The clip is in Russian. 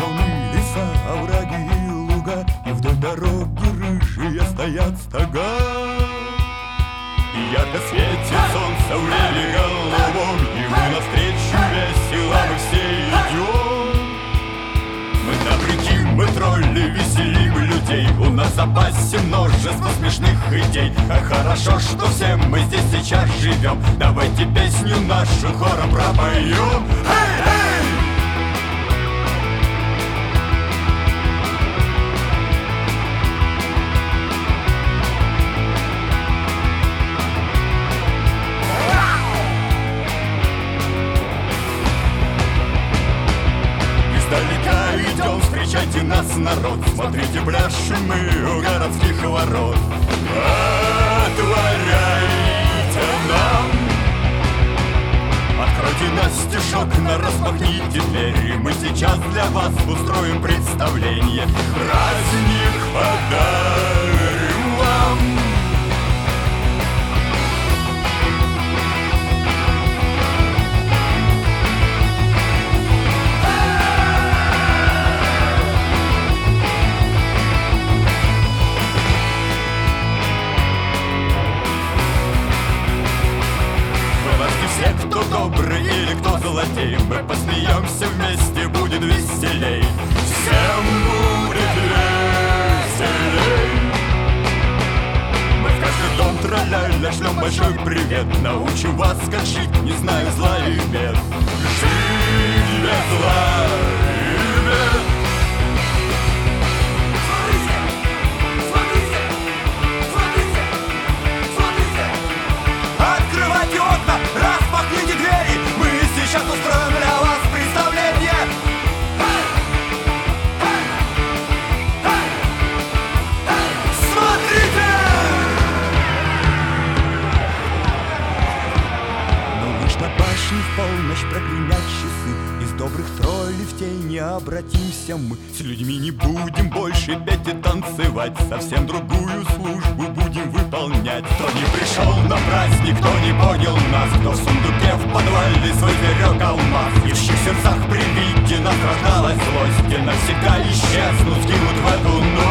Холмы, леса, овраги и луга, и вдоль дороги рыжие стоят стога. И ярко светит солнце в небе голубом, ему навстречу весело мы все идем. Мы добряки, мы тролли, веселим людей, у нас в запасе множество смешных идей. Как хорошо, что все мы здесь сейчас живем. Давайте песню нашу хором пропоем. Эй, эй! Издалека идем, встречайте нас, народ. Смотрите, пляшем мы у городских ворот. Отворяйте нам, откройте настежок, распахните двери. Мы сейчас для вас устроим представление. Праздник подарим вам. Все, кто добрый или кто злодей, мы посмеемся вместе, будет веселей. Всем будет веселей. Мы в каждый дом траля-ля шлем большой привет. Научим вас, как жить, не знаю зла и бед. Жить без зла и бед. Открывайте окна, распахните двери. Мы сейчас устроим для вас представление. Смотрите! Но лишь на башне в полночь прогремят часы. Из добрых троллей в тени обратимся мы. С людьми не будем больше петь и танцевать. Совсем другую службу будем выполнять. Кто не пришел на праздник, кто не понял нас, кто в сундуке в подвале свой зверек алмаз. И в чьих сердцах при виде нас рождалась злость, и навсегда исчезнут, скинут в эту ночь.